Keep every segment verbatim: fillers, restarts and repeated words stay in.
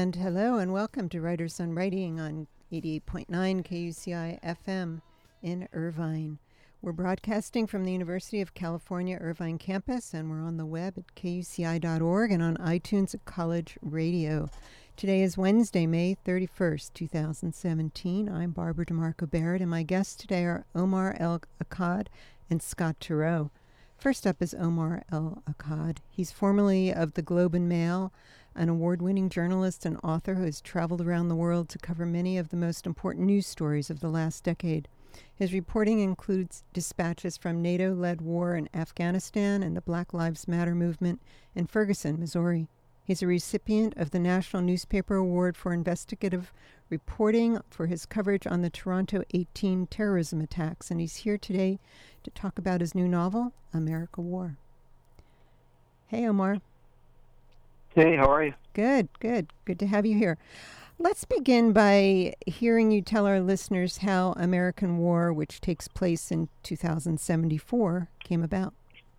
And hello and welcome to Writers on Writing on eighty-eight point nine K U C I F M in Irvine. We're broadcasting from the University of California, Irvine campus, and we're on the web at K U C I dot org and on iTunes at College Radio. Today is Wednesday, May thirty-first, twenty seventeen. I'm Barbara DeMarco Barrett, and my guests today are Omar El-Akkad and Scott Turow. First up is Omar El-Akkad. He's formerly of the Globe and Mail, an award-winning journalist and author who has traveled around the world to cover many of the most important news stories of the last decade. His reporting includes dispatches from NATO-led war in Afghanistan and the Black Lives Matter movement in Ferguson, Missouri. He's a recipient of the National Newspaper Award for Investigative Reporting for his coverage on the Toronto eighteen terrorism attacks, and he's here today to talk about his new novel, America War. Hey, Omar. Hey, how are you? Good, good. Good to have you here. Let's begin by hearing you tell our listeners how American War, which takes place in two thousand seventy-four, came about.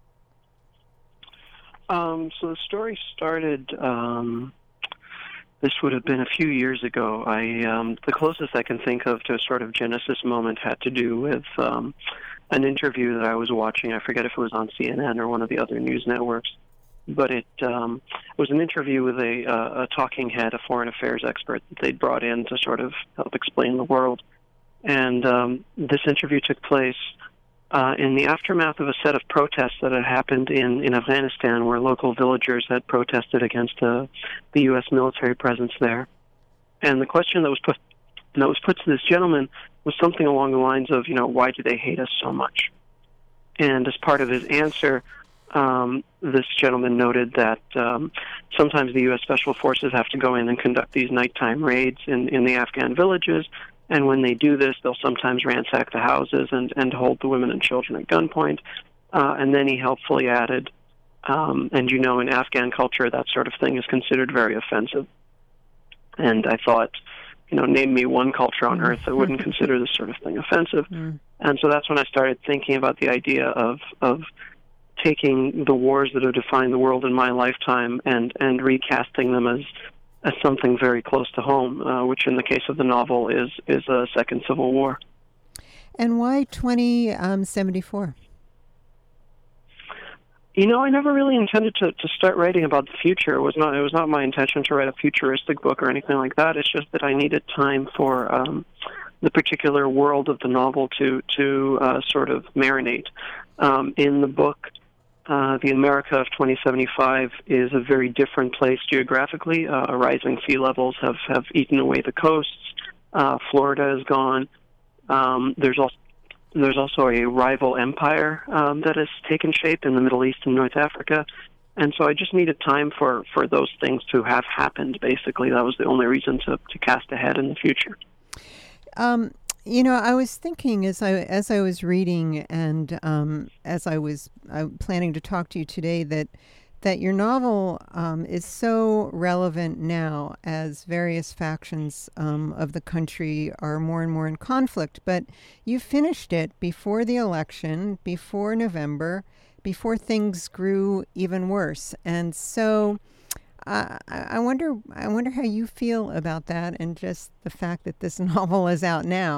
Um, so the story started, um, this would have been a few years ago. I um, the closest I can think of to a sort of genesis moment had to do with um, an interview that I was watching. I forget if it was on C N N or one of the other news networks. But it um, was an interview with a, uh, a talking head, a foreign affairs expert that they'd brought in to sort of help explain the world. And um, this interview took place uh, in the aftermath of a set of protests that had happened in, in Afghanistan, where local villagers had protested against uh, the U S military presence there. And the question that was put that was put to this gentleman was something along the lines of, you know, why do they hate us so much? And as part of his answer, Um, this gentleman noted that um, sometimes the U S Special Forces have to go in and conduct these nighttime raids in, in the Afghan villages, and when they do this, they'll sometimes ransack the houses and, and hold the women and children at gunpoint. Uh, and then he helpfully added, um, and you know, in Afghan culture, that sort of thing is considered very offensive. And I thought, you know, name me one culture on earth that wouldn't consider this sort of thing offensive. Mm. And so that's when I started thinking about the idea of of taking the wars that have defined the world in my lifetime and, and recasting them as as something very close to home, uh, which in the case of the novel is is a second civil war. And why twenty seventy-four? You know, I never really intended to, to start writing about the future. It was not it was not my intention to write a futuristic book or anything like that. It's just that I needed time for um, the particular world of the novel to to uh, sort of marinate. Um, in the book, Uh, the America of twenty seventy-five is a very different place geographically. Uh, rising sea levels have, have eaten away the coasts. Uh, Florida is gone. Um, there's also there's also a rival empire um, that has taken shape in the Middle East and North Africa. And so I just needed time for, for those things to have happened, basically. That was the only reason to, to cast ahead in the future. Um You know, I was thinking as I as I was reading and um, as I was uh, planning to talk to you today that that your novel um, is so relevant now as various factions um, of the country are more and more in conflict. But you finished it before the election, before November, before things grew even worse, and so. Uh, I wonder. I wonder how you feel about that, and just the fact that this novel is out now.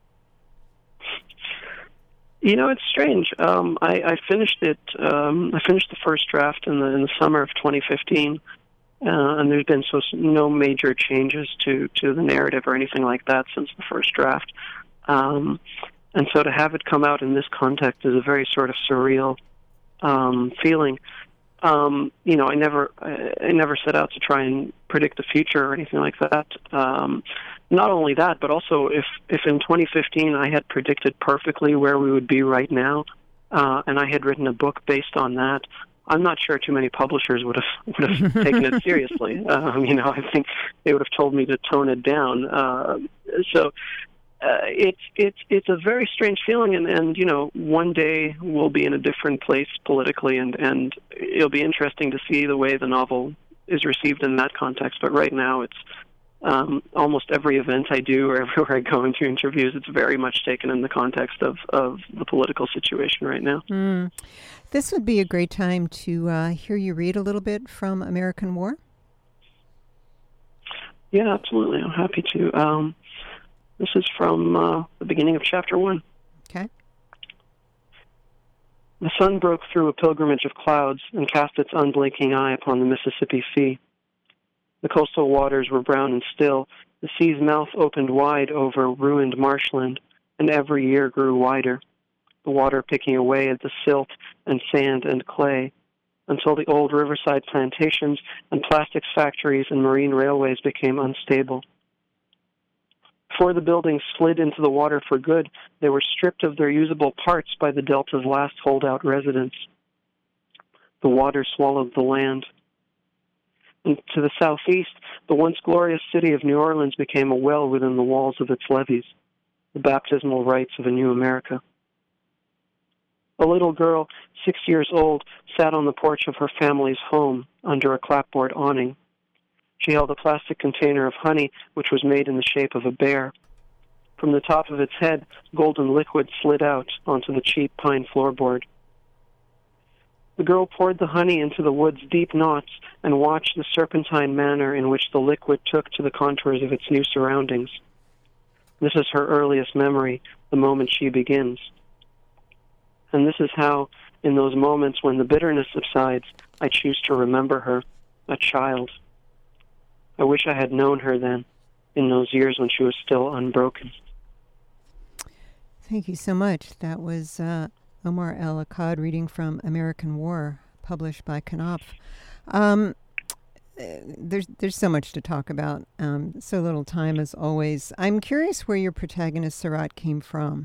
You know, it's strange. Um, I, I finished it. Um, I finished the first draft in the in the summer of twenty fifteen, uh, and there's been so no major changes to, to the narrative or anything like that since the first draft. Um, and so to have it come out in this context is a very sort of surreal um, feeling. Um, you know, I never, I, I never set out to try and predict the future or anything like that. Um, not only that, but also if, if in twenty fifteen I had predicted perfectly where we would be right now, uh, and I had written a book based on that, I'm not sure too many publishers would have would have taken it seriously. Um, you know, I think they would have told me to tone it down. Uh, so. Uh, it's it's it's a very strange feeling, and, and you know, one day we'll be in a different place politically, and, and it'll be interesting to see the way the novel is received in that context. But right now, it's um, almost every event I do or everywhere I go into interviews, it's very much taken in the context of, of the political situation right now. Mm. This would be a great time to uh, hear you read a little bit from American War. Yeah, absolutely. I'm happy to. Um, this is from uh, the beginning of chapter one. Okay. The sun broke through a pilgrimage of clouds and cast its unblinking eye upon the Mississippi Sea. The coastal waters were brown and still. The sea's mouth opened wide over ruined marshland, and every year grew wider, the water picking away at the silt and sand and clay, until the old riverside plantations and plastics factories and marine railways became unstable. Before the buildings slid into the water for good, they were stripped of their usable parts by the Delta's last holdout residents. The water swallowed the land. And to the southeast, the once glorious city of New Orleans became a well within the walls of its levees, the baptismal rites of a new America. A little girl, six years old, sat on the porch of her family's home under a clapboard awning. She held a plastic container of honey, which was made in the shape of a bear. From the top of its head, golden liquid slid out onto the cheap pine floorboard. The girl poured the honey into the wood's deep knots and watched the serpentine manner in which the liquid took to the contours of its new surroundings. This is her earliest memory, the moment she begins. And this is how, in those moments when the bitterness subsides, I choose to remember her, a child. I wish I had known her then, in those years when she was still unbroken. Thank you so much. That was uh, Omar El Akkad reading from American War, published by Knopf. Um, there's there's so much to talk about, um, so little time as always. I'm curious where your protagonist, Sarat, came from.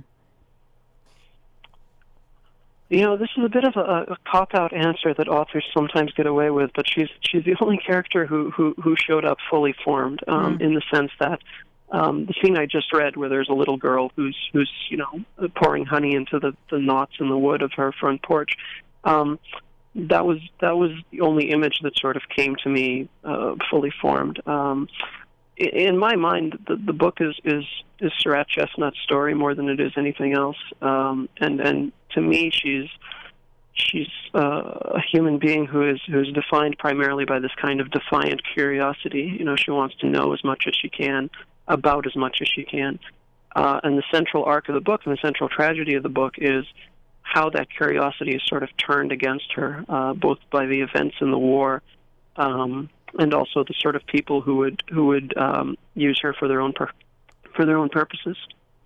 You know, this is a bit of a, a cop-out answer that authors sometimes get away with, but she's she's the only character who who, who showed up fully formed, um, mm. in the sense that um, the scene I just read, where there's a little girl who's who's you know pouring honey into the, the knots in the wood of her front porch. Um, that was that was the only image that sort of came to me uh, fully formed. Um, in my mind, the, the book is is is Sarat Chestnut's story more than it is anything else, um, and and. To me, she's she's uh, a human being who is who's defined primarily by this kind of defiant curiosity. You know, she wants to know as much as she can about as much as she can. Uh, and the central arc of the book and the central tragedy of the book is how that curiosity is sort of turned against her, uh, both by the events in the war um, and also the sort of people who would who would um, use her for their own pur- for their own purposes.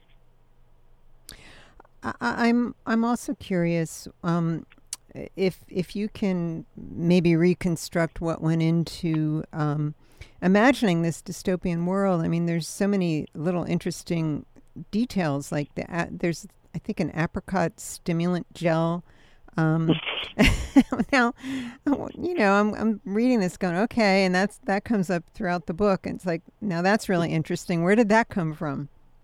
I'm I'm also curious um, if if you can maybe reconstruct what went into um, imagining this dystopian world. I mean, there's so many little interesting details, like the uh, there's I think an apricot stimulant gel. Um, now, you know, I'm I'm reading this, going, okay, and that's that comes up throughout the book, and it's like, now that's really interesting. Where did that come from?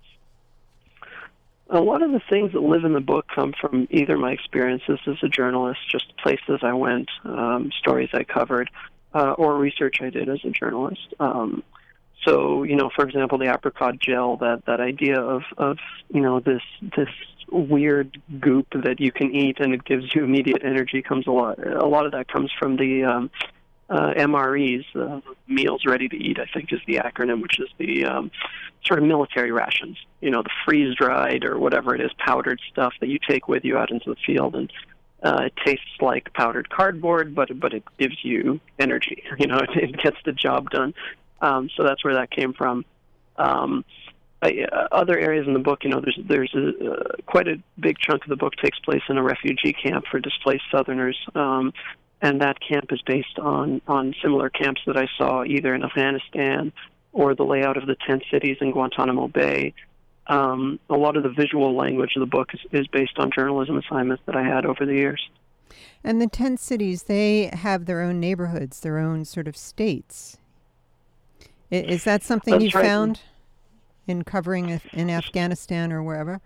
A lot of the things that live in the book come from either my experiences as a journalist, just places I went, um, stories I covered, uh, or research I did as a journalist. Um, so, you know, for example, the apricot gel, that, that idea of, of, you know, this this weird goop that you can eat and it gives you immediate energy comes a lot. A lot of that comes from the um, uh, M R Es, uh, Meals Ready to Eat, I think is the acronym, which is the um, sort of military rations, you know, the freeze-dried or whatever it is, powdered stuff that you take with you out into the field. And uh, it tastes like powdered cardboard, but but it gives you energy. You know, it, it gets the job done. Um, so that's where that came from. Um, I, uh, other areas in the book, you know, there's there's a, uh, quite a big chunk of the book takes place in a refugee camp for displaced Southerners. Um, And that camp is based on, on similar camps that I saw either in Afghanistan or the layout of the tent cities in Guantanamo Bay. Um, a lot of the visual language of the book is, is based on journalism assignments that I had over the years. And the tent cities, they have their own neighborhoods, their own sort of states. Is that something That's you right. found in covering in Afghanistan or wherever?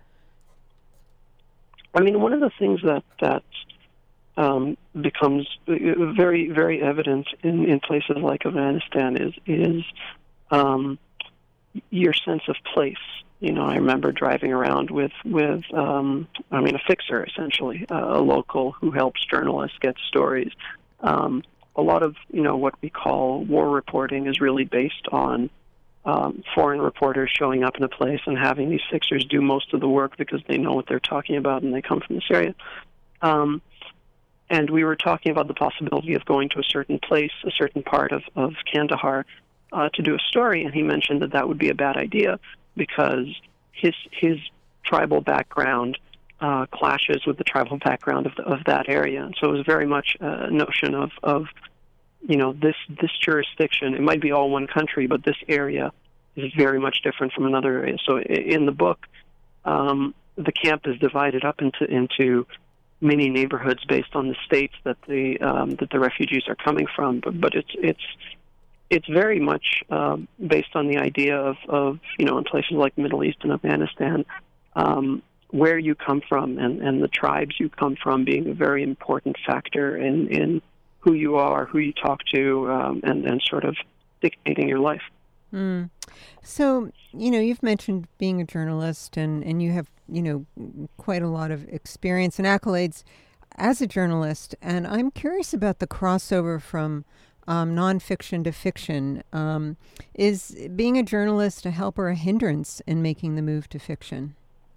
I mean, one of the things that... that Um, becomes very, very evident in, in places like Afghanistan is is um, your sense of place. You know, I remember driving around with with um, I mean a fixer essentially, uh, a local who helps journalists get stories. Um, a lot of you know what we call war reporting is really based on um, foreign reporters showing up in a place and having these fixers do most of the work because they know what they're talking about and they come from this area. Um, and we were talking about the possibility of going to a certain place, a certain part of, of Kandahar, uh, to do a story, and he mentioned that that would be a bad idea because his his tribal background uh, clashes with the tribal background of, the, of that area. And so it was very much a notion of, of you know, this, this jurisdiction, it might be all one country, but this area is very much different from another area. So in the book, um, the camp is divided up into into many neighborhoods based on the states that the um, that the refugees are coming from. But, but it's it's it's very much uh, based on the idea of, of you know in places like the Middle East and Afghanistan, um, where you come from and, and the tribes you come from being a very important factor in, in who you are, who you talk to, um, and and sort of dictating your life. Mm. So, you know, you've mentioned being a journalist and, and you have, you know, quite a lot of experience and accolades as a journalist. And I'm curious about the crossover from um, nonfiction to fiction. Um, is being a journalist a help or a hindrance in making the move to fiction?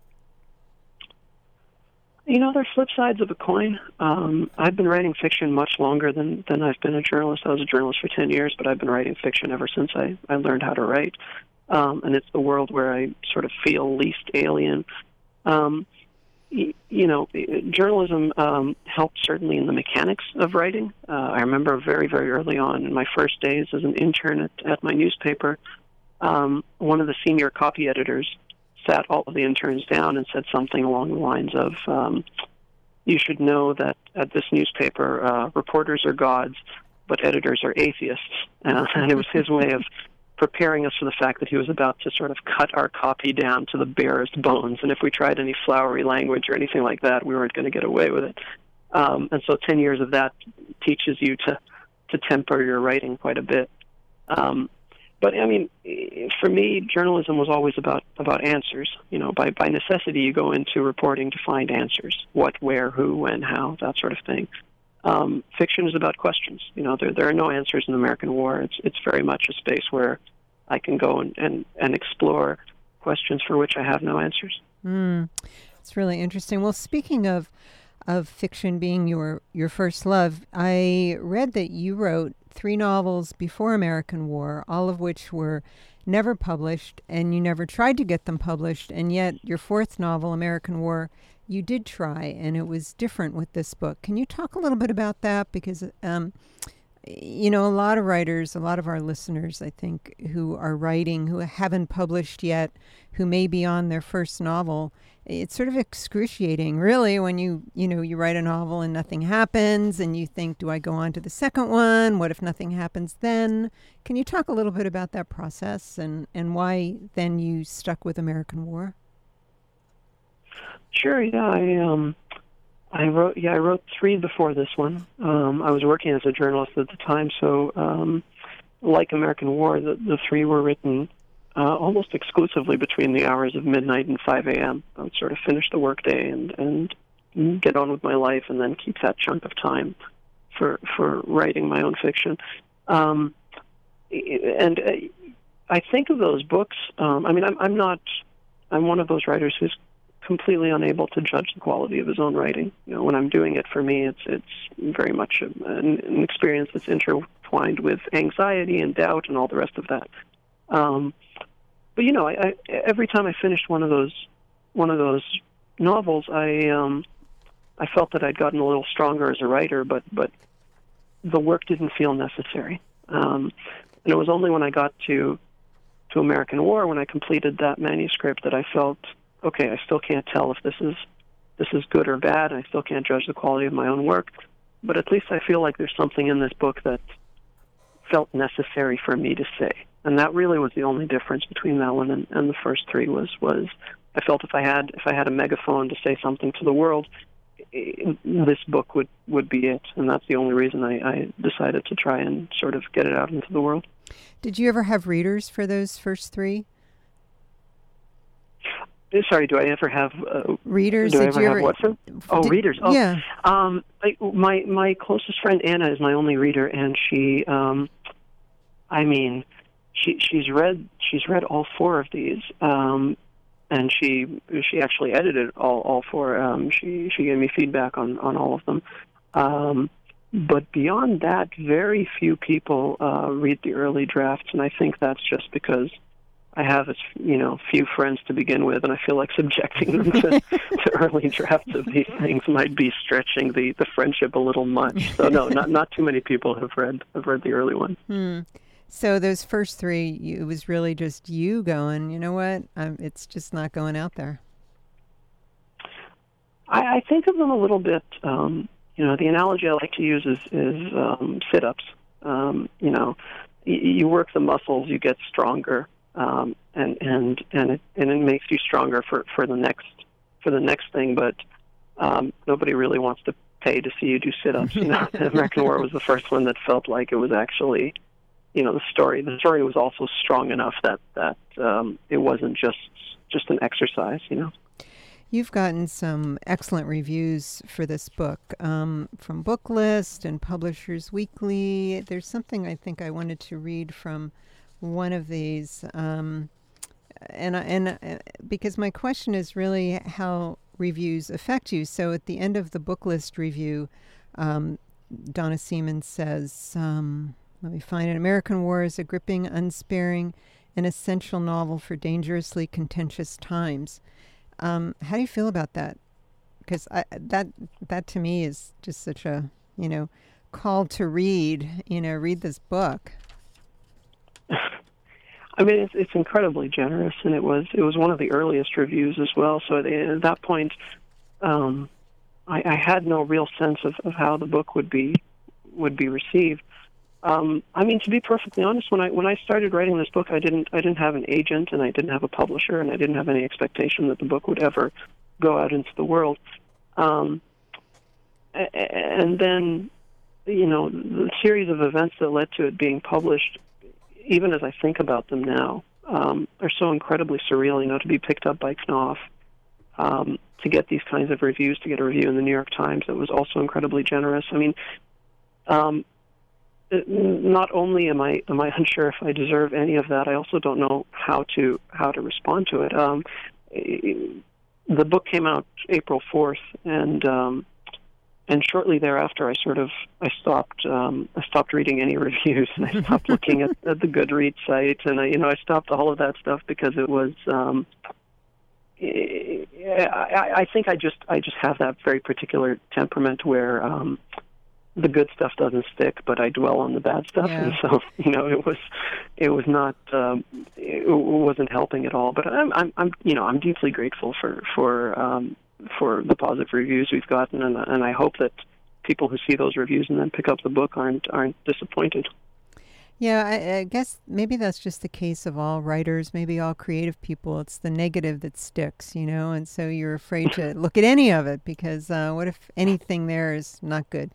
You know, they're flip sides of a coin. Um, I've been writing fiction much longer than, than I've been a journalist. I was a journalist for ten years, but I've been writing fiction ever since I, I learned how to write. Um, and it's the world where I sort of feel least alien. Um, y- you know, journalism um, helped certainly in the mechanics of writing. Uh, I remember very, very early on in my first days as an intern at, at my newspaper, um, one of the senior copy editors sat all of the interns down and said something along the lines of, um, you should know that at this newspaper, uh, reporters are gods, but editors are atheists. Uh, and it was his way of preparing us for the fact that he was about to sort of cut our copy down to the barest bones. And if we tried any flowery language or anything like that, we weren't going to get away with it. Um, and so ten years of that teaches you to, to temper your writing quite a bit. Um, But, I mean, for me, journalism was always about, about answers. You know, by, by necessity, you go into reporting to find answers. What, where, who, when, how, that sort of thing. Um, fiction is about questions. You know, there there are no answers in American War. It's it's very much a space where I can go and, and, and explore questions for which I have no answers. Mm, it's really interesting. Well, speaking of of fiction being your, your first love, I read that you wrote three novels before American War, all of which were never published, and you never tried to get them published, and yet your fourth novel, American War, you did try, and it was different with this book. Can you talk a little bit about that? Because, um, you know, a lot of writers, a lot of our listeners, I think, who are writing, who haven't published yet, who may be on their first novel, it's sort of excruciating, really, when you, you know, you write a novel and nothing happens and you think, do I go on to the second one? What if nothing happens then? Can you talk a little bit about that process and, and why then you stuck with American War? Sure, yeah. I um, I wrote yeah I wrote three before this one. Um, I was working as a journalist at the time, so um, like American War, the, the three were written Uh, almost exclusively between the hours of midnight and five a.m. I would sort of finish the workday and, and get on with my life and then keep that chunk of time for for writing my own fiction. Um, and I think of those books, um, I mean, I'm, I'm not, I'm one of those writers who's completely unable to judge the quality of his own writing. You know, when I'm doing it, for me, it's it's very much a, an, an experience that's intertwined with anxiety and doubt and all the rest of that. Um, but you know, I, I, every time I finished one of those one of those novels, I um, I felt that I'd gotten a little stronger as a writer, but but the work didn't feel necessary. Um, and it was only when I got to to American War, when I completed that manuscript, that I felt, okay, I still can't tell if this is this is good or bad. I still can't judge the quality of my own work, but at least I feel like there's something in this book that felt necessary for me to say. And that really was the only difference between that one and, and the first three. Was was I felt if I had if I had a megaphone to say something to the world, it, this book would, would be it. And that's the only reason I, I decided to try and sort of get it out into the world. Did you ever have readers for those first three? Sorry, do I ever have uh, readers? Do I Did ever you have ever, what? For? Oh, did, readers. Oh, yeah. Um, I, my my closest friend Anna is my only reader, and she, um, I mean, she she's read she's read all four of these, um, and she she actually edited all all four. Um, she she gave me feedback on on all of them. Um, but beyond that, very few people uh, read the early drafts, and I think that's just because I have, as you know, few friends to begin with, and I feel like subjecting them to, to early drafts of these things might be stretching the, the friendship a little much. So no, not not too many people have read have read the early one. Hmm. So those first three, you, it was really just you going, you know what? Um, it's just not going out there. I, I think of them a little bit. Um, you know, the analogy I like to use is is um, sit-ups. Um, you know, y- you work the muscles, you get stronger. Um, and and and it, and it makes you stronger for, for the next for the next thing, but um, nobody really wants to pay to see you do sit-ups. You know, American War was the first one that felt like it was actually, you know, the story. The story was also strong enough that that um, it wasn't just just an exercise. You know. You've gotten some excellent reviews for this book um, from Booklist and Publishers Weekly. There's something I think I wanted to read from one of these, um, and and uh, because my question is really how reviews affect you. So at the end of the Booklist review, um, Donna Seaman says, um, let me find it, American War is a gripping, unsparing, and essential novel for dangerously contentious times. Um, how do you feel about that? Because I, that that to me is just such a, you know, call to read, you know, read this book. I mean, it's, it's incredibly generous, and it was it was one of the earliest reviews as well. So at, at that point, um, I, I had no real sense of, of how the book would be would be received. Um, I mean, to be perfectly honest, when I when I started writing this book, I didn't I didn't have an agent, and I didn't have a publisher, and I didn't have any expectation that the book would ever go out into the world. Um, and then, you know, the series of events that led to it being published, even as I think about them now, um, are so incredibly surreal. You know, to be picked up by Knopf, um, to get these kinds of reviews, to get a review in the New York Times that was also incredibly generous. I mean, um, not only am I am I unsure if I deserve any of that, I also don't know how to how to respond to it. Um, the book came out April fourth, and um, and shortly thereafter, I sort of I stopped um, I stopped reading any reviews, and I stopped looking at, at the Goodreads site, and I, you know I stopped all of that stuff because it was. Um, I, I think I just I just have that very particular temperament where. Um, the good stuff doesn't stick, but I dwell on the bad stuff, yeah. and so you know it was, it was not, um, it wasn't helping at all. But I'm, I'm, I'm, you know, I'm deeply grateful for for um, for the positive reviews we've gotten, and and I hope that people who see those reviews and then pick up the book aren't aren't disappointed. Yeah, I, I guess maybe that's just the case of all writers, maybe all creative people. It's the negative that sticks, you know, and so you're afraid to look at any of it because uh, what if anything there is not good?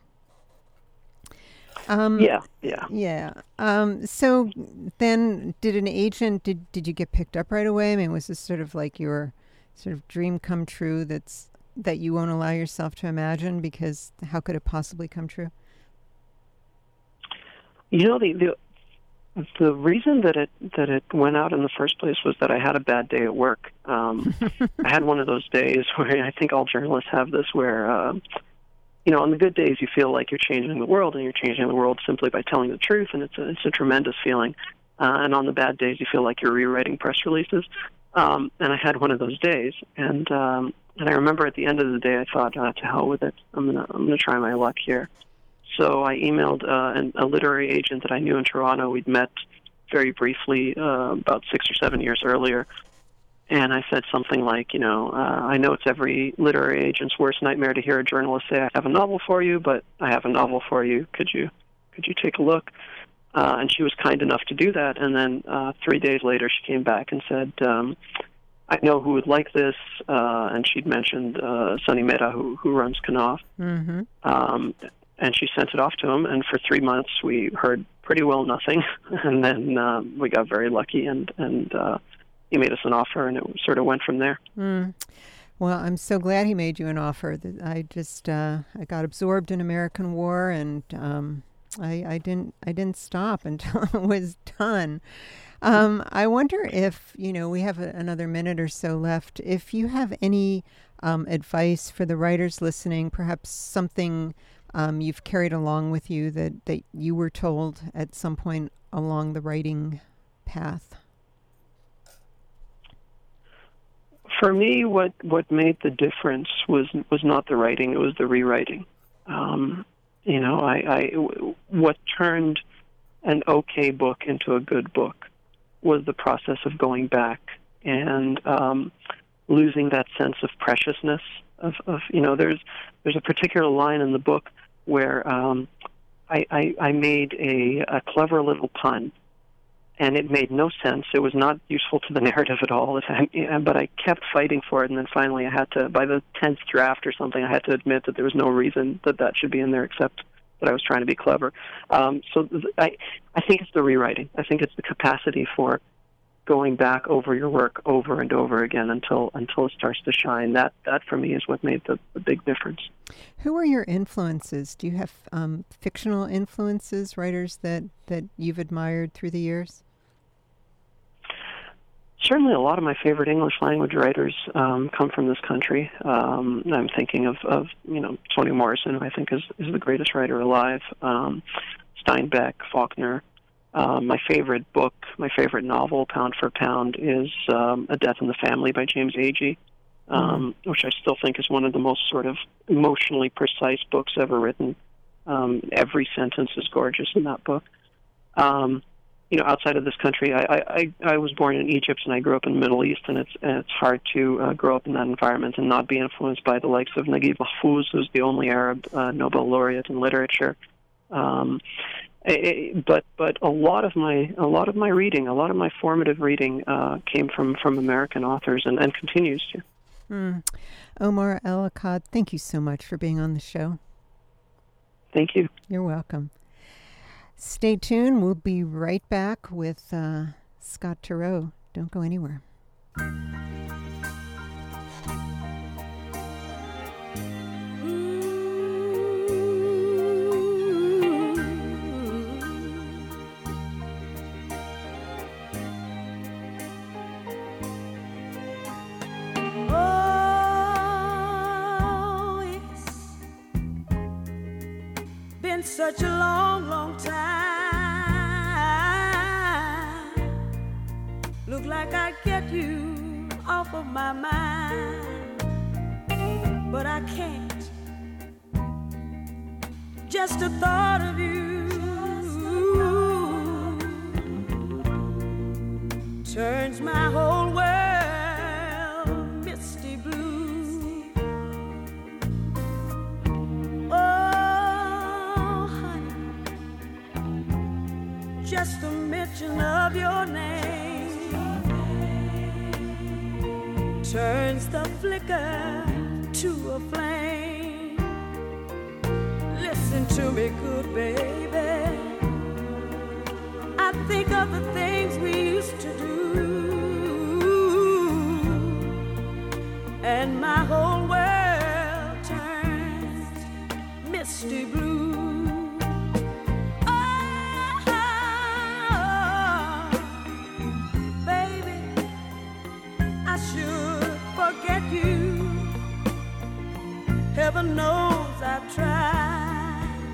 Um, yeah, yeah, yeah. Um, so then, did an agent? Did did you get picked up right away? I mean, was this sort of like your sort of dream come true? That's that you won't allow yourself to imagine because how could it possibly come true? You know, the the the reason that it that it went out in the first place was that I had a bad day at work. Um, I had one of those days where I think all journalists have this, where. Uh, You know, on the good days, you feel like you're changing the world, and you're changing the world simply by telling the truth, and it's a, it's a tremendous feeling. Uh, and on the bad days, you feel like you're rewriting press releases. Um, and I had one of those days, and um, and I remember at the end of the day, I thought, oh, to hell with it, I'm gonna I'm gonna try my luck here. So I emailed uh, an, a literary agent that I knew in Toronto. We'd met very briefly uh, about six or seven years earlier. And I said something like, you know, uh, I know it's every literary agent's worst nightmare to hear a journalist say, I have a novel for you, but I have a novel for you. Could you could you take a look? Uh, and she was kind enough to do that. And then uh, three days later, she came back and said, um, I know who would like this. Uh, and she'd mentioned uh, Sunny Mehta, who, who runs Knopf. Mm-hmm. Um, and she sent it off to him. And for three months, we heard pretty well nothing. And then uh, we got very lucky and, and uh, he made us an offer, and it sort of went from there. Mm. Well, I'm so glad he made you an offer. I just uh, I got absorbed in American War, and um, I, I didn't I didn't stop until it was done. Um, I wonder if, you know, we have a, another minute or so left. If you have any um, advice for the writers listening, perhaps something um, you've carried along with you that, that you were told at some point along the writing path. For me, what, what made the difference was was not the writing; it was the rewriting. Um, you know, I, I what turned an okay book into a good book was the process of going back and um, losing that sense of preciousness. Of, of you know, there's there's a particular line in the book where um, I, I I made a, a clever little pun. And it made no sense. It was not useful to the narrative at all. But I kept fighting for it, and then finally I had to, by the tenth draft or something, I had to admit that there was no reason that that should be in there except that I was trying to be clever. Um, so I, I think it's the rewriting. I think it's the capacity for going back over your work over and over again until until it starts to shine. That, that for me, is what made the, the big difference. Who are your influences? Do you have um, fictional influences, writers that, that you've admired through the years? Certainly, a lot of my favorite English language writers um, come from this country. Um, I'm thinking of, of, you know, Toni Morrison, who I think is, is the greatest writer alive. Um, Steinbeck, Faulkner. Um, my favorite book, my favorite novel, pound for pound, is um, A Death in the Family by James Agee, um, mm-hmm. which I still think is one of the most sort of emotionally precise books ever written. Um, every sentence is gorgeous in that book. Um, You know, outside of this country, I, I, I was born in Egypt and I grew up in the Middle East, and it's and it's hard to uh, grow up in that environment and not be influenced by the likes of Naguib Mahfouz, who's the only Arab uh, Nobel laureate in literature. Um, it, but but a lot of my a lot of my reading, a lot of my formative reading, uh, came from, from American authors and, and continues to. Mm. Omar El-Akkad, thank you so much for being on the show. Thank you. You're welcome. Stay tuned. We'll be right back with uh, Scott Turow. Don't go anywhere. Oh, it's been such a long, long time. Look like I'd get you off of my mind, but I can't. Just the thought of you turns my whole world misty blue. Oh, honey, just the mention of your name turns the flicker to a flame. Listen to me, good baby. I think of the things we used to do, and my whole world turns misty blue. Heaven knows I've tried.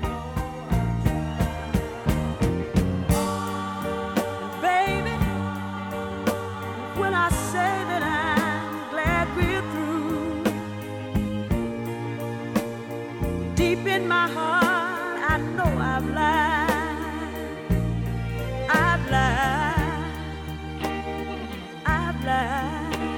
Baby, when I say that I'm glad we're through, deep in my heart I know I've lied. I've lied. I've lied.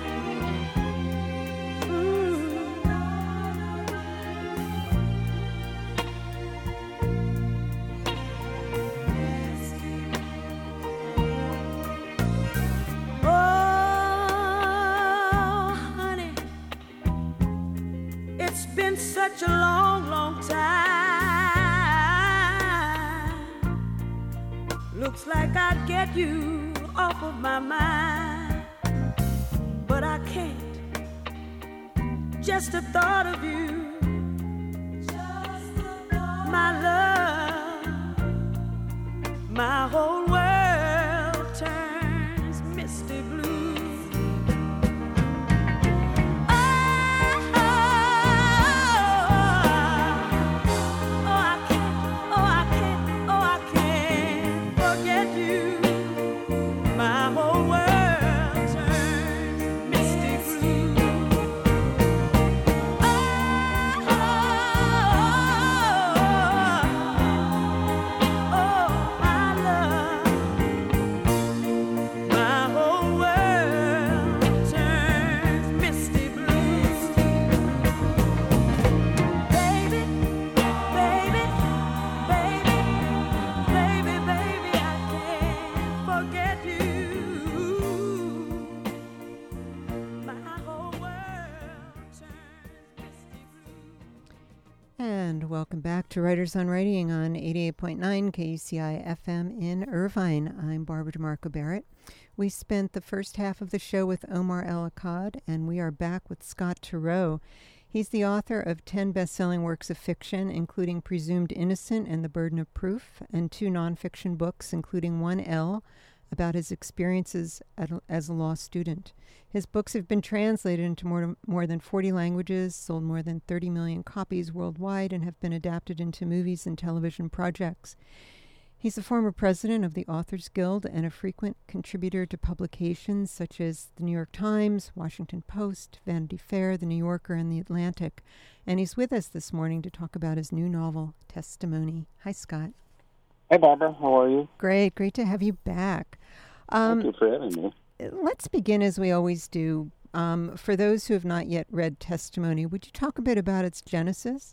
Such a long, long time. Looks like I'd get you off of my mind, but I can't. Just the thought of you, my love, my whole world turns And welcome back to Writers on Writing on eighty-eight point nine K U C I F M in Irvine. I'm Barbara DeMarco Barrett. We spent the first half of the show with Omar El-Akkad, and we are back with Scott Turow. He's the author of ten best-selling works of fiction, including Presumed Innocent and The Burden of Proof, and two nonfiction books, including One L, about his experiences at, as a law student. His books have been translated into more, more than forty languages, sold more than thirty million copies worldwide, and have been adapted into movies and television projects. He's a former president of the Authors Guild and a frequent contributor to publications such as The New York Times, Washington Post, Vanity Fair, The New Yorker, and The Atlantic. And he's with us this morning to talk about his new novel, Testimony. Hi, Scott. Hi, Barbara. How are you? Great. Great to have you back. Um, Thank you for having me. Let's begin as we always do. Um, for those who have not yet read Testimony, would you talk a bit about its genesis?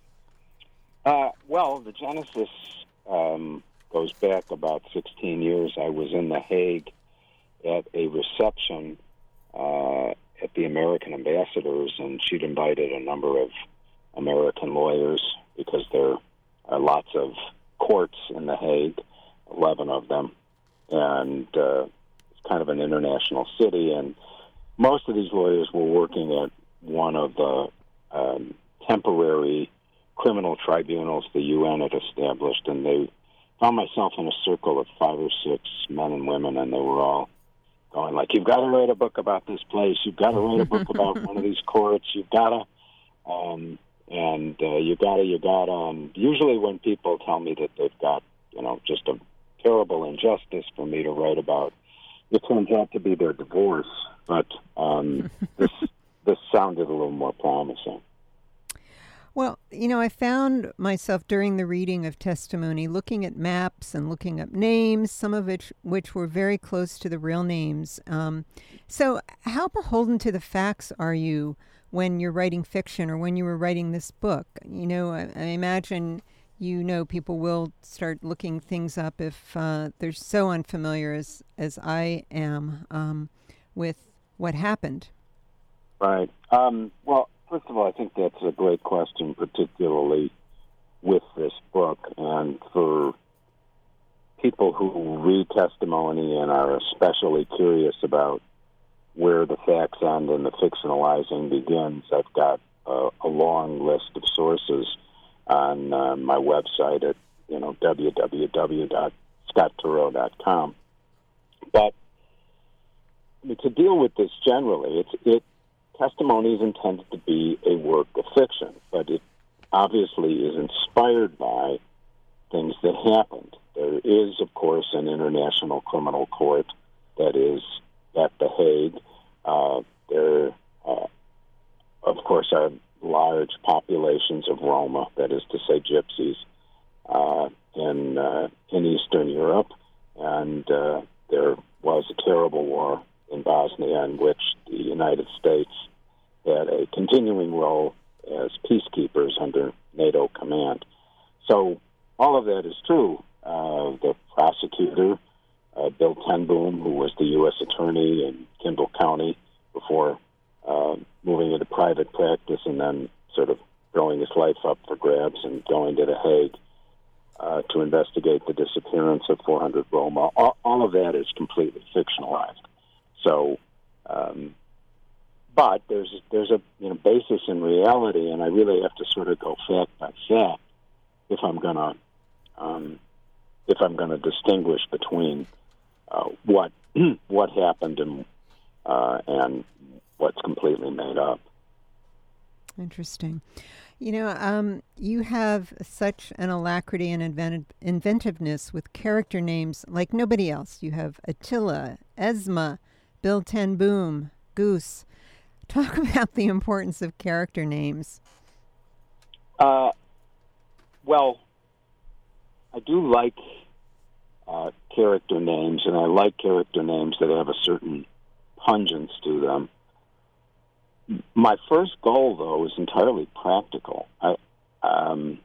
Uh, well, the genesis um, goes back about sixteen years. I was in The Hague at a reception uh, at the American ambassadors, and she'd invited a number of American lawyers because there are lots of courts in The Hague, eleven of them, and uh, it's kind of an international city, and most of these lawyers were working at one of the um, temporary criminal tribunals the U N had established, and they found myself in a circle of five or six men and women, and they were all going like, you've got to write a book about this place, you've got to write a book about one of these courts, you've got to, um, and uh, you got to, you got to, um, usually when people tell me that they've got, you know, just a terrible injustice for me to write about, it turns out to be their divorce, but um, this this sounded a little more promising. Well, you know, I found myself during the reading of Testimony looking at maps and looking up names, some of which, which were very close to the real names. Um, so how beholden to the facts are you when you're writing fiction or when you were writing this book? You know, I, I imagine, you know, people will start looking things up if uh, they're so unfamiliar as, as I am um, with what happened. Right. Um, well, first of all, I think that's a great question, particularly with this book. And for people who read Testimony and are especially curious about where the facts end and the fictionalizing begins, I've got a, a long list of sources on uh, my website at, you know, w w w dot scott turow dot com. But I mean, to deal with this generally, it's it Testimony is intended to be a work of fiction, but it obviously is inspired by things that happened. There is, of course, an international criminal court that is at The Hague. Uh, there, uh, of course, are large populations of Roma, that is to say gypsies, uh, in, uh, in Eastern Europe, and uh, there was a terrible war in Bosnia in which the United States had a continuing role as peacekeepers under NATO command. So all of that is true. Uh, the prosecutor, uh, Bill ten Boom, who was the U S attorney in Kimball County before uh, moving into private practice and then sort of throwing his life up for grabs and going to The Hague uh, to investigate the disappearance of four hundred Roma. All, all of that is completely fictionalized. So, um, but there's there's a you know basis in reality, and I really have to sort of go fact by fact if I'm gonna um, if I'm gonna distinguish between uh, what what happened and uh, and what's completely made up. Interesting. You know, um, you have such an alacrity and invent- inventiveness with character names like nobody else. You have Attila, Esma, Bill ten Boom, Goose. Talk about the importance of character names. Uh, well, I do like uh, character names, and I like character names that have a certain pungence to them. My first goal, though, is entirely practical. I, um,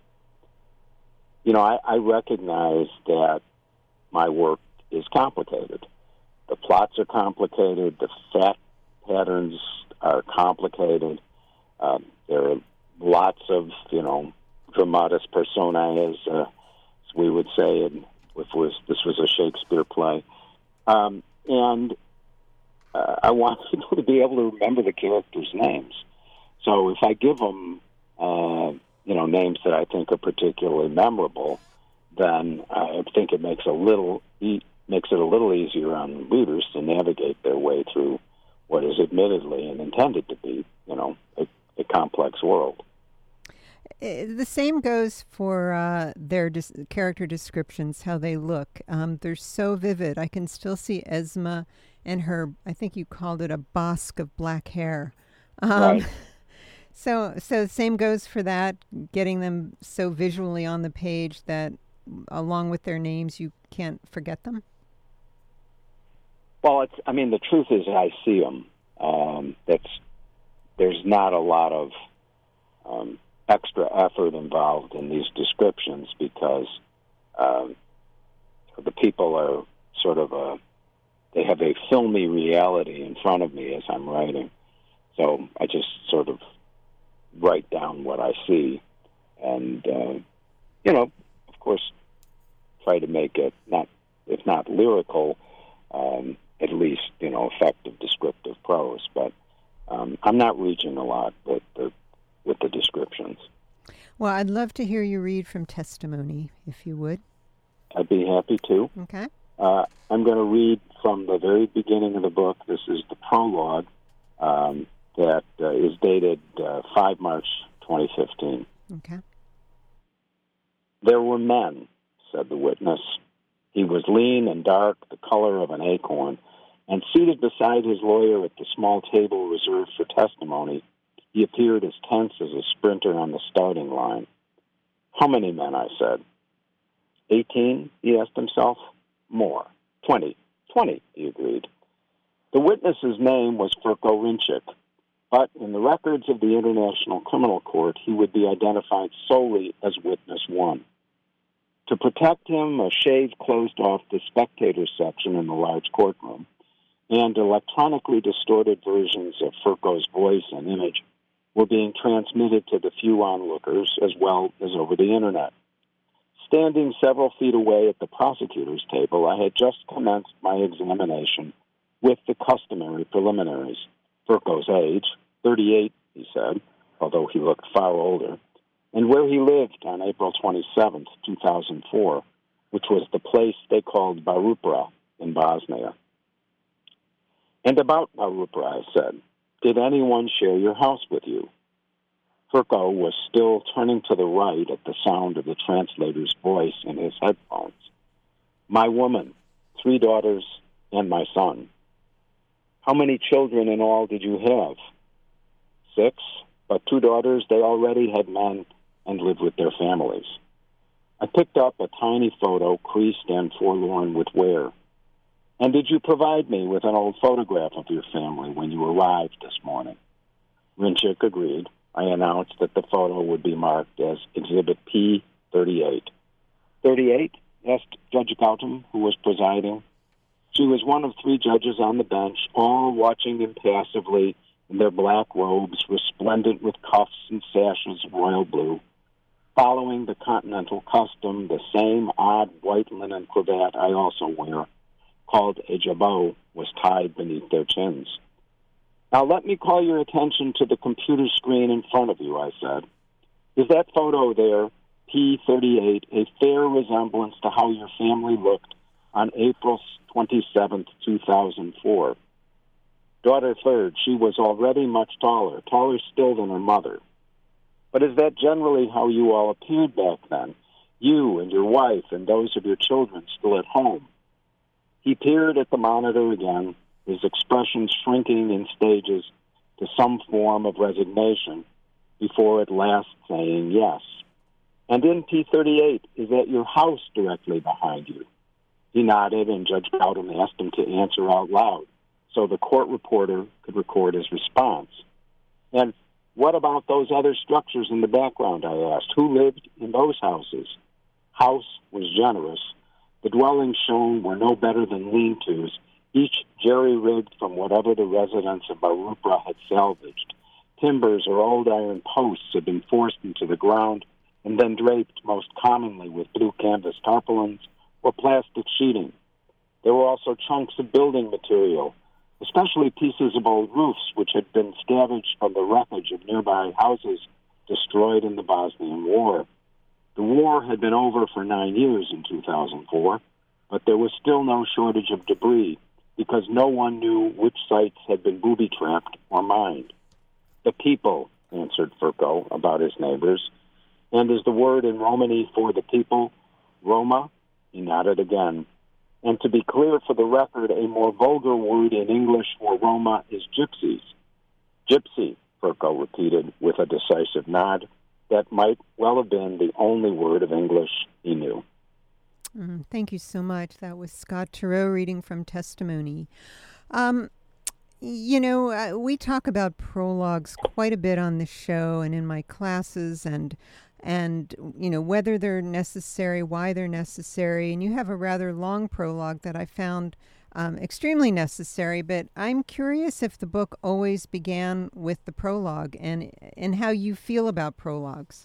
you know, I, I recognize that my work is complicated. The plots are complicated. The fact patterns are complicated. Uh, there are lots of, you know, dramatis personae, as, uh, as we would say, and if was this was a Shakespeare play. Um, and uh, I want people to be able to remember the characters' names. So if I give them, uh, you know, names that I think are particularly memorable, then I think it makes a little e- makes it a little easier on readers to navigate their way through what is admittedly and intended to be, you know, a, a complex world. The same goes for uh, their dis- character descriptions, how they look. Um, they're so vivid. I can still see Esma and her, I think you called it a bosk of black hair. Um, right. So, so same goes for that, getting them so visually on the page that along with their names, you can't forget them? Well, it's, I mean, the truth is I see them. Um, that's, there's not a lot of um, extra effort involved in these descriptions because um, the people are sort of a, they have a filmy reality in front of me as I'm writing. So I just sort of write down what I see and, uh, you know, of course, try to make it, not if not lyrical, um, at least, you know, effective descriptive prose. But um, I'm not reaching a lot with the, with the descriptions. Well, I'd love to hear you read from Testimony, if you would. I'd be happy to. Okay. Uh, I'm going to read from the very beginning of the book. This is the prologue um, that uh, is dated uh, the fifth of March, twenty fifteen. Okay. There were men, said the witness. He was lean and dark, the color of an acorn, and seated beside his lawyer at the small table reserved for testimony, he appeared as tense as a sprinter on the starting line. How many men, I said. Eighteen, he asked himself. More. Twenty. Twenty, he agreed. The witness's name was Ferko Rinchik, but in the records of the International Criminal Court, he would be identified solely as Witness One. To protect him, a shade closed off the spectators section in the large courtroom, and electronically distorted versions of Ferko's voice and image were being transmitted to the few onlookers as well as over the Internet. Standing several feet away at the prosecutor's table, I had just commenced my examination with the customary preliminaries. Ferko's age, thirty-eight, he said, although he looked far older, and where he lived on April twenty-seventh, two thousand four, which was the place they called Barupra in Bosnia. And about Barupra, I said, did anyone share your house with you? Ferko was still turning to the right at the sound of the translator's voice in his headphones. My woman, three daughters, and my son. How many children in all did you have? Six, but two daughters, they already had men and lived with their families. I picked up a tiny photo, creased and forlorn with wear. And did you provide me with an old photograph of your family when you arrived this morning? Rinchik agreed. I announced that the photo would be marked as Exhibit P thirty-eight. thirty-eight? Asked Judge Gautam, who was presiding. She was one of three judges on the bench, all watching impassively in their black robes, resplendent with cuffs and sashes of royal blue. Following the continental custom, the same odd white linen cravat I also wear, called a jabot, was tied beneath their chins. Now let me call your attention to the computer screen in front of you, I said. Is that photo there, P thirty-eight, a fair resemblance to how your family looked on April twenty-seventh, two thousand four? Daughter third, she was already much taller, taller still than her mother. But is that generally how you all appeared back then? You and your wife and those of your children still at home? He peered at the monitor again, his expression shrinking in stages to some form of resignation, before at last saying yes. And in P thirty-eight, is that your house directly behind you? He nodded, and Judge Gautam asked him to answer out loud, so the court reporter could record his response. And what about those other structures in the background, I asked? Who lived in those houses? House was generous. The dwellings shown were no better than lean-tos, each jerry-rigged from whatever the residents of Barupra had salvaged. Timbers or old iron posts had been forced into the ground and then draped most commonly with blue canvas tarpaulins or plastic sheeting. There were also chunks of building material, especially pieces of old roofs which had been scavenged from the wreckage of nearby houses destroyed in the Bosnian War. The war had been over for nine years in two thousand four, but there was still no shortage of debris because no one knew which sites had been booby-trapped or mined. The people, answered Furco about his neighbors, and is the word in Romany for the people, Roma? He nodded again. And to be clear for the record, a more vulgar word in English for Roma is gypsies. Gypsy, Furco repeated with a decisive nod. That might well have been the only word of English he knew. Mm, thank you so much. That was Scott Turow reading from Testimony. Um, you know, uh, we talk about prologues quite a bit on this show and in my classes, and and you know whether they're necessary, why they're necessary. And you have a rather long prologue that I found um, extremely necessary. But I'm curious if the book always began with the prologue, and and how you feel about prologues.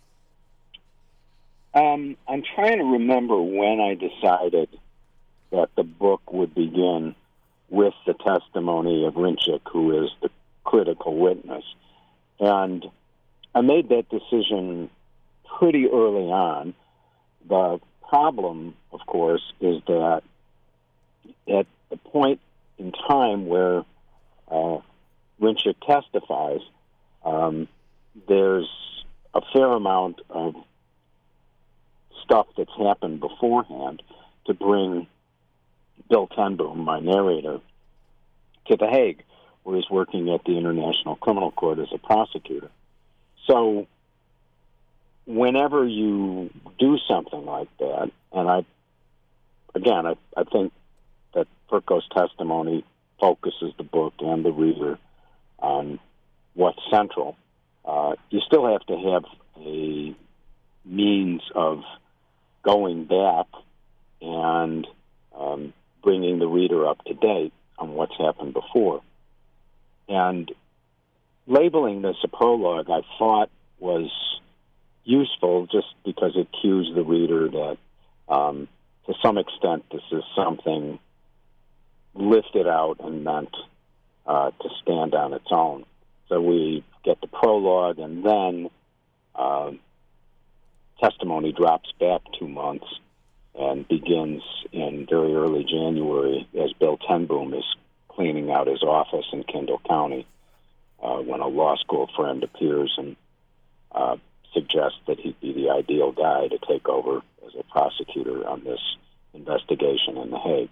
Um, I'm trying to remember when I decided that the book would begin with the testimony of Rinchik, who is the critical witness. And I made that decision pretty early on. The problem, of course, is that at the point in time where uh, Rinchik testifies, um, there's a fair amount of stuff that's happened beforehand to bring Bill ten Boom, my narrator, to The Hague, where he's working at the International Criminal Court as a prosecutor. So whenever you do something like that, and I, again, I, I think that Furco's testimony focuses the book and the reader on what's central, uh, you still have to have a means of going back and um, bringing the reader up to date on what's happened before. And labeling this a prologue, I thought, was useful just because it cues the reader that, um, to some extent, this is something lifted out and meant uh, to stand on its own. So we get the prologue, and then uh, testimony drops back two months and begins in very early January as Bill ten Boom is cleaning out his office in Kendall County uh, when a law school friend appears and uh, suggests that he'd be the ideal guy to take over as a prosecutor on this investigation in The Hague.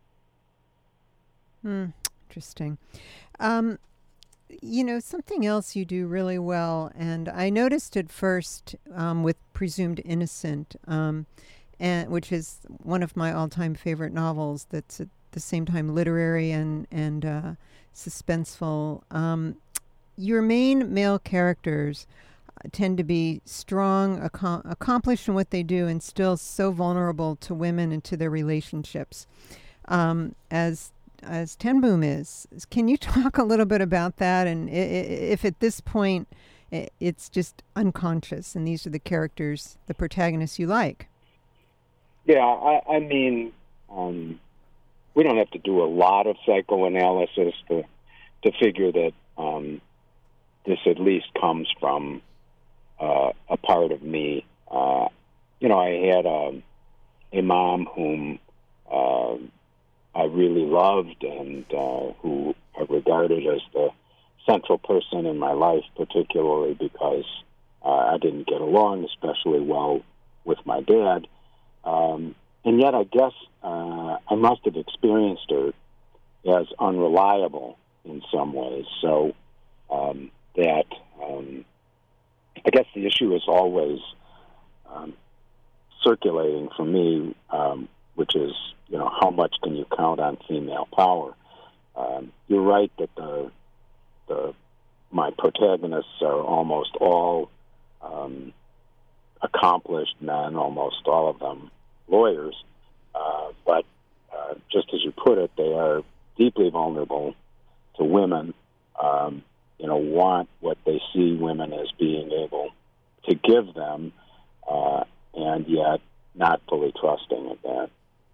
Hmm, interesting. Um, you know, something else you do really well, and I noticed it first um, with Presumed Innocent, um, and which is one of my all-time favorite novels that's at the same time literary and, and uh, suspenseful. Um, your main male characters tend to be strong, ac- accomplished in what they do, and still so vulnerable to women and to their relationships, um, as as ten Boom is. Can you talk a little bit about that? And if at this point it's just unconscious, and these are the characters, the protagonists you like? Yeah, I, I mean, um, we don't have to do a lot of psychoanalysis to to figure that um, this at least comes from uh, a part of me. Uh, you know, I had a, a mom whom uh, I really loved and uh, who I regarded as the central person in my life, particularly because uh, I didn't get along especially well with my dad. Um, and yet I guess uh, I must have experienced her as unreliable in some ways. So um, that um, I guess the issue is always um, circulating for me, um, which is, you know, how much can you count on female power? Um, you're right that the the my protagonists are almost all um, accomplished men, almost all of them lawyers. Uh, but uh, just as you put it, they are deeply vulnerable to women. Um, you know, want what they see women as being able to give them, uh, and yet not fully trusting of that.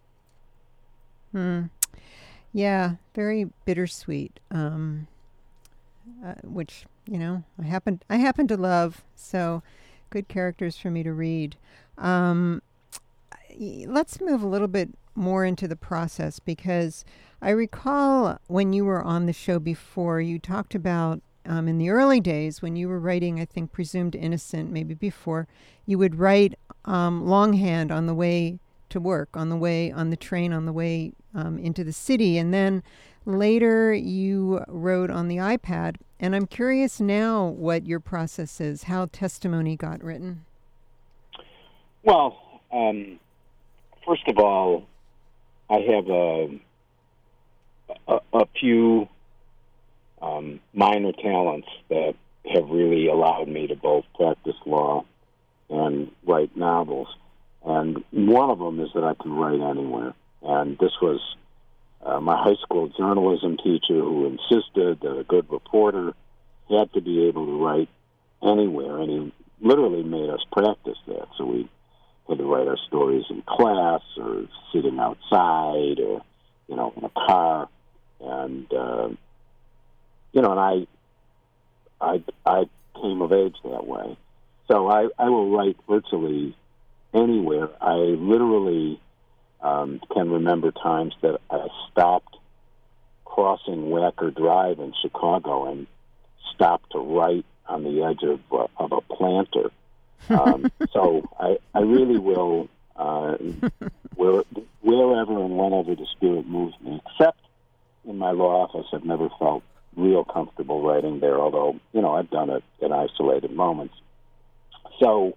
Hmm. Yeah, very bittersweet. Um, uh, which you know I happen I happen to love. So, good characters for me to read. Um, let's move a little bit more into the process, because I recall when you were on the show before, you talked about um, in the early days when you were writing, I think, Presumed Innocent, maybe before, you would write um, longhand on the way to work, on the way on the train, on the way um, into the city. And then later you wrote on the iPad. And I'm curious now what your process is, how Testimony got written. Well, um, first of all, I have a, a, a few um, minor talents that have really allowed me to both practice law and write novels. And one of them is that I can write anywhere. And this was uh, my high school journalism teacher who insisted that a good reporter had to be able to write anywhere. And he literally made us practice that. So we had to write our stories in class or sitting outside or, you know, in a car. And, uh, you know, and I, I, I came of age that way. So I, I will write virtually anywhere. I literally um, can remember times that I stopped crossing Wacker Drive in Chicago and stopped to write on the edge of, uh, of a planter. Um, so I, I really will, uh, where, wherever and whenever the spirit moves me, except in my law office, I've never felt real comfortable writing there, although, you know, I've done it in isolated moments. So,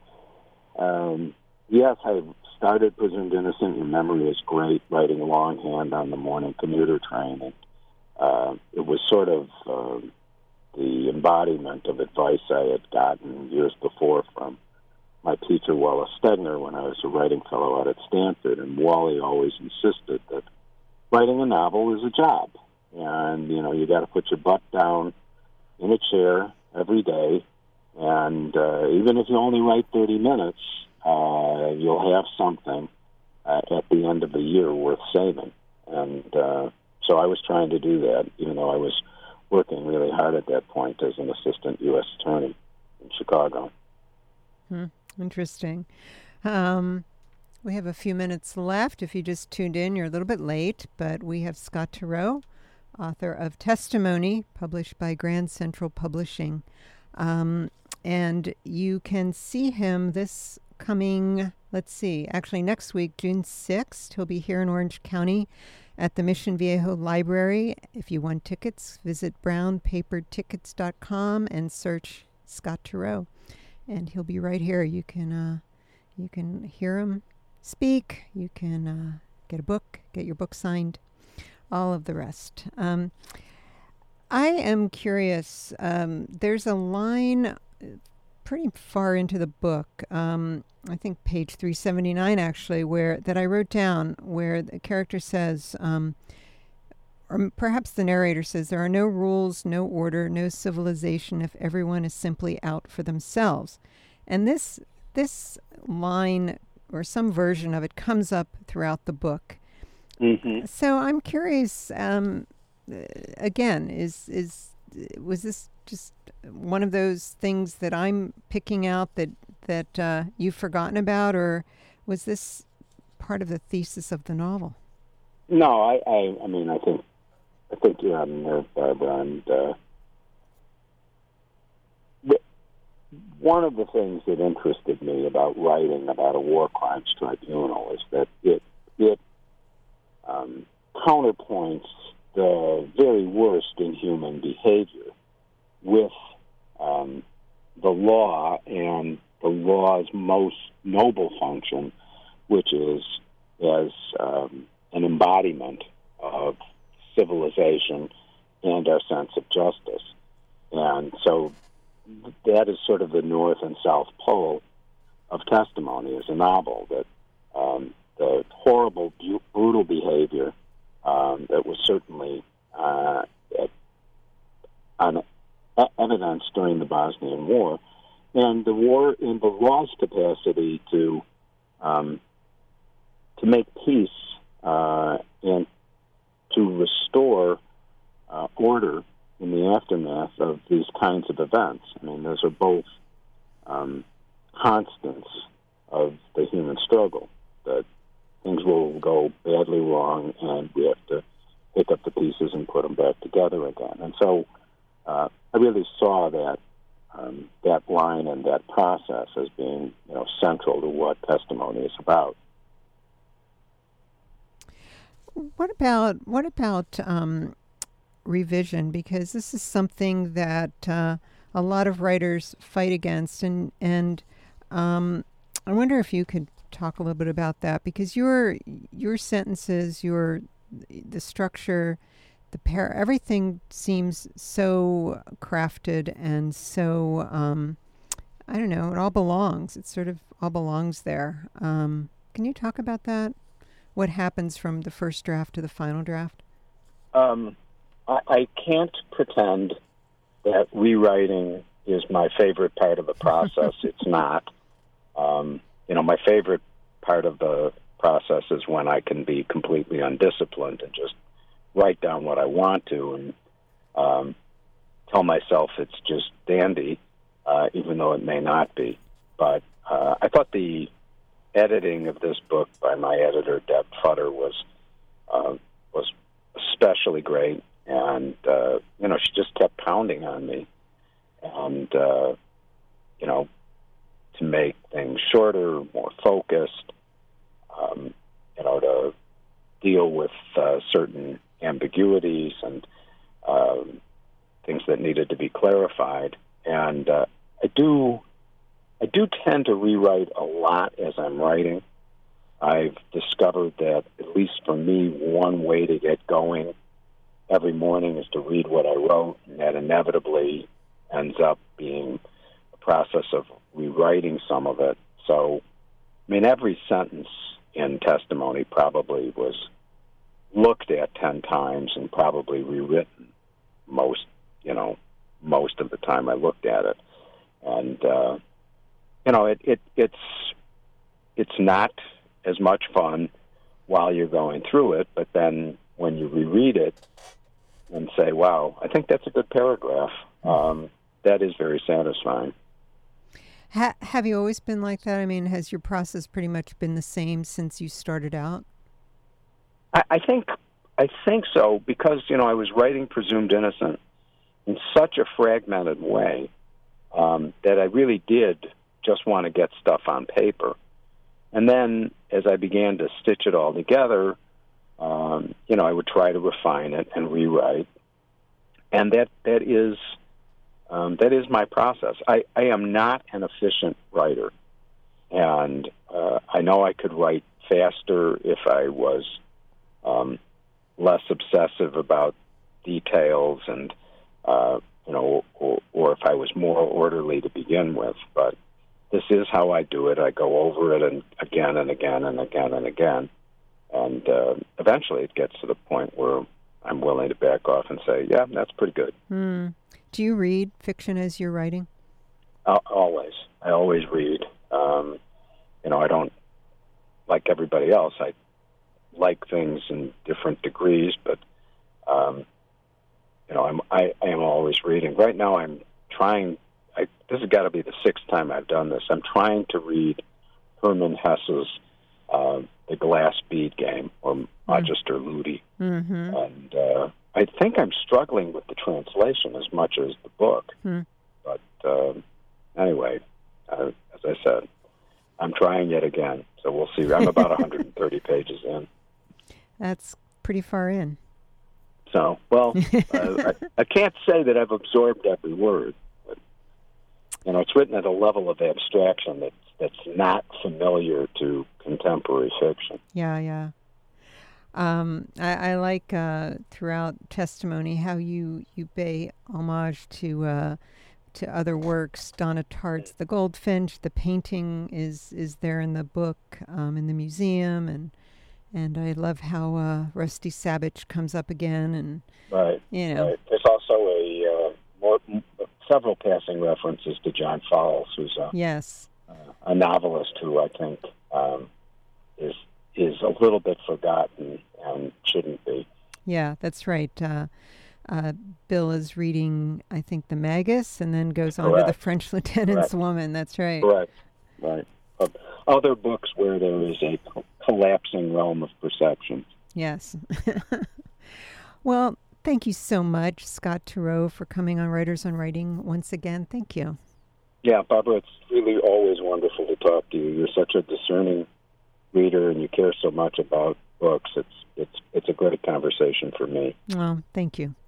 um, yes, I started Presumed Innocent. Your memory is great, writing longhand on the morning commuter train. And uh, it was sort of uh, the embodiment of advice I had gotten years before from my teacher, Wallace Stegner, when I was a writing fellow out at Stanford. And Wally always insisted that writing a novel is a job. And, you know, you got to put your butt down in a chair every day. And uh, even if you only write thirty minutes, uh, you'll have something uh, at the end of the year worth saving. And uh, so I was trying to do that, even though I was working really hard at that point as an assistant U S attorney in Chicago. Hmm. Interesting. Um, we have a few minutes left. If you just tuned in, you're a little bit late, but we have Scott Turow, author of Testimony, published by Grand Central Publishing. Um, and you can see him this coming, let's see, actually next week, June sixth. He'll be here in Orange County at the Mission Viejo Library. If you want tickets, visit brown paper tickets dot com and search Scott Turow. And he'll be right here. You can uh, you can hear him speak. You can uh, get a book, get your book signed, all of the rest. Um, I am curious. Um, there's a line pretty far into the book, um, I think page three seventy-nine actually, where that I wrote down, where the character says, um, or perhaps the narrator says, there are no rules, no order, no civilization if everyone is simply out for themselves. And this this line, or some version of it, comes up throughout the book. Mm-hmm. So I'm curious, um, again, is is was this just one of those things that I'm picking out that, that uh, you've forgotten about, or was this part of the thesis of the novel? No, I, I, I mean, I think I think you're on the nerve, Barbara. And uh, one of the things that interested me about writing about a war crimes tribunal is that it it um, counterpoints the very worst in human behavior with um, the law and the law's most noble function, which is as um, an embodiment of civilization and our sense of justice. And so that is sort of the north and south pole of Testimony as a novel, that um, the horrible, bu- brutal behavior um, that was certainly uh, at, on evidence during the Bosnian War and the war in the law's capacity to um, to make peace uh, and to restore uh, order in the aftermath of these kinds of events. I mean, those are both um, constants of the human struggle, that things will go badly wrong and we have to pick up the pieces and put them back together again. And so uh, I really saw that um, that line and that process as being, you know, central to what testimony is about. What about what about um, revision? Because this is something that uh, a lot of writers fight against, and and um, I wonder if you could talk a little bit about that, because your your sentences, your the structure, the pair, everything seems so crafted and so um, I don't know. It all belongs. It sort of all belongs there. Um, can you talk about that? What happens from the first draft to the final draft? Um, I, I can't pretend that rewriting is my favorite part of the process. It's not. Um, you know, my favorite part of the process is when I can be completely undisciplined and just write down what I want to and um, tell myself it's just dandy, uh, even though it may not be. But uh, I thought the editing of this book by my editor, Deb Futter, was uh, was especially great, and uh, you know, she just kept pounding on me, and uh, you know, to make things shorter, more focused, um, you know, to deal with uh, certain ambiguities and um, things that needed to be clarified. And uh, I do. I do tend to rewrite a lot as I'm writing. I've discovered that, at least for me, one way to get going every morning is to read what I wrote, and that inevitably ends up being a process of rewriting some of it. So, I mean, every sentence in testimony probably was looked at ten times and probably rewritten most, you know, most of the time I looked at it. And, uh, You know, it, it it's it's not as much fun while you're going through it, but then when you reread it and say, wow, I think that's a good paragraph, um, that is very satisfying. Ha- have you always been like that? I mean, has your process pretty much been the same since you started out? I, I think I think so, because, you know, I was writing Presumed Innocent in such a fragmented way um, that I really did just want to get stuff on paper. And then as I began to stitch it all together, um, you know, I would try to refine it and rewrite. And that that is um, that is my process. I, I am not an efficient writer. And uh, I know I could write faster if I was um, less obsessive about details and, uh, you know, or, or if I was more orderly to begin with. But this is how I do it. I go over it and again and again and again and again. And uh, eventually it gets to the point where I'm willing to back off and say, yeah, that's pretty good. Mm. Do you read fiction as you're writing? Uh, always. I always read. Um, you know, I don't, like everybody else, I like things in different degrees, but, um, you know, I'm, I, I am always reading. Right now I'm trying I, this has got to be the sixth time I've done this. I'm trying to read Hermann Hesse's uh, The Glass Bead Game, or mm. Magister Ludi. Mm-hmm. And uh, I think I'm struggling with the translation as much as the book. Mm. But uh, anyway, uh, as I said, I'm trying yet again. So we'll see. I'm about one hundred thirty pages in. That's pretty far in. So, well, uh, I, I can't say that I've absorbed every word. You know, it's written at a level of abstraction that's that's not familiar to contemporary fiction. Yeah, yeah. Um, I, I like uh, throughout testimony how you, you pay homage to uh, to other works. Donna Tartt's The Goldfinch. The painting is is there in the book, um, in the museum, and and I love how uh, Rusty Sabich comes up again, and right. You know, right. There's also a uh, more several passing references to John Fowles, who's a, yes. uh, a novelist who I think um, is is a little bit forgotten and shouldn't be. Yeah, that's right. Uh, uh, Bill is reading, I think, The Magus, and then goes on Correct. to The French Lieutenant's Correct. Woman. That's right. Correct. Right. Uh, other books where there is a co- collapsing realm of perception. Yes. Well, thank you so much, Scott Turow, for coming on Writers on Writing once again. Thank you. Yeah, Barbara, it's really always wonderful to talk to you. You're such a discerning reader, and you care so much about books. It's it's it's a great conversation for me. Well, thank you.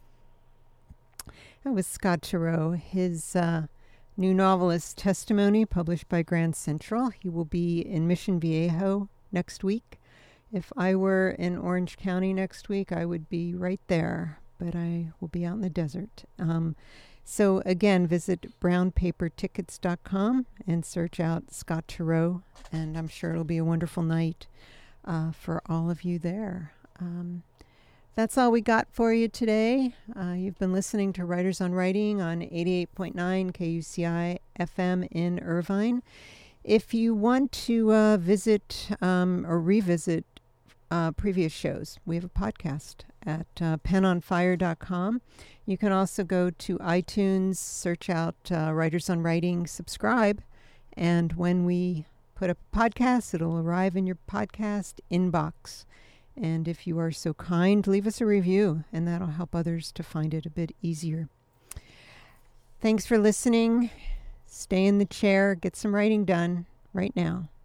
That was Scott Turow. His uh, new novel is Testimony, published by Grand Central. He will be in Mission Viejo next week. If I were in Orange County next week, I would be right there, but I will be out in the desert. Um, so again, visit brown paper tickets dot com and search out Scott Turow, and I'm sure it'll be a wonderful night uh, for all of you there. Um, that's all we got for you today. Uh, you've been listening to Writers on Writing on eighty-eight point nine K U C I F M in Irvine. If you want to uh, visit um, or revisit uh, previous shows, we have a podcast at uh, pen on fire dot com. You can also go to iTunes, search out uh, Writers on Writing, subscribe, and when we put up a podcast, it'll arrive in your podcast inbox. And if you are so kind, leave us a review, and that'll help others to find it a bit easier. Thanks for listening. Stay in the chair. Get some writing done right now.